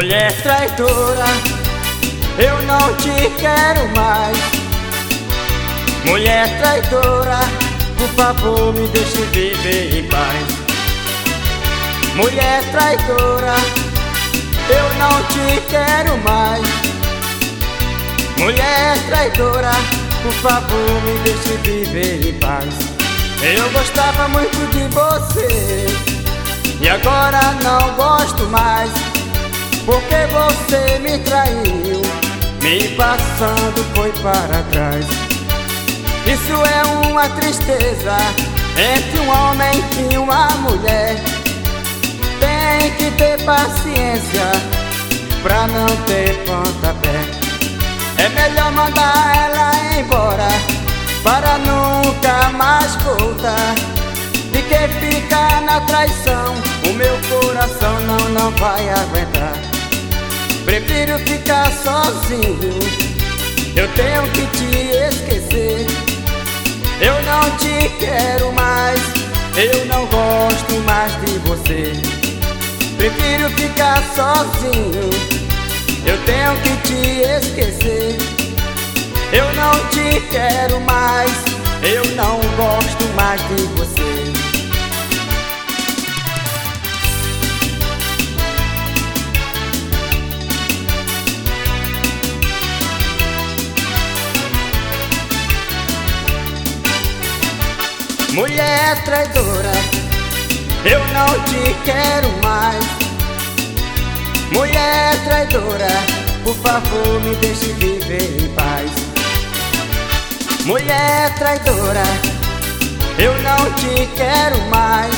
Mulher traidora, eu não te quero mais. Mulher traidora, por favor me deixe viver em paz. Mulher traidora, eu não te quero mais. Mulher traidora, por favor me deixe viver em paz. Eu gostava muito de você e agora não gosto mais, porque você me traiu, me passando foi para trás. Isso é uma tristeza entre um homem e uma mulher. Tem que ter paciência pra não ter pontapé. É melhor mandar ela embora para nunca mais voltar, de que ficar na traição. O meu coração não vai aguentar. Prefiro ficar sozinho, eu tenho que te esquecer. Eu não te quero mais, eu não gosto mais de você. Prefiro ficar sozinho, eu tenho que te esquecer. Eu não te quero mais, eu não gosto mais de você. Mulher traidora, eu não te quero mais. Mulher traidora, por favor me deixe viver em paz. Mulher traidora, eu não te quero mais.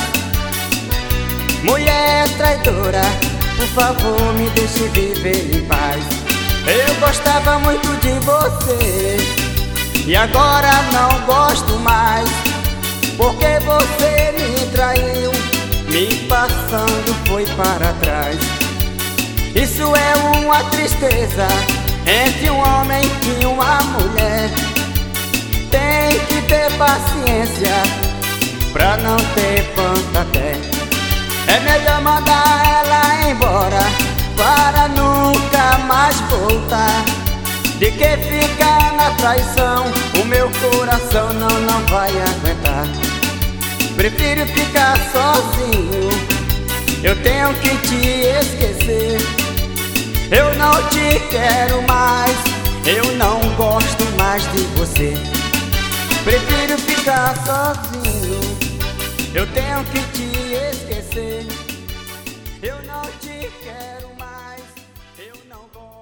Mulher traidora, por favor me deixe viver em paz. Eu gostava muito de você e agora não gosto mais, porque você me traiu, me passando foi para trás. Isso é uma tristeza entre um homem e uma mulher. Tem que ter paciência pra não ter pontapé. É melhor mandar ela embora para nunca mais voltar, de que ficar na traição. O meu coração não vai aguentar. Prefiro ficar sozinho, eu tenho que te esquecer. Eu não te quero mais, eu não gosto mais de você. Prefiro ficar sozinho, eu tenho que te esquecer. Eu não te quero mais, eu não gosto.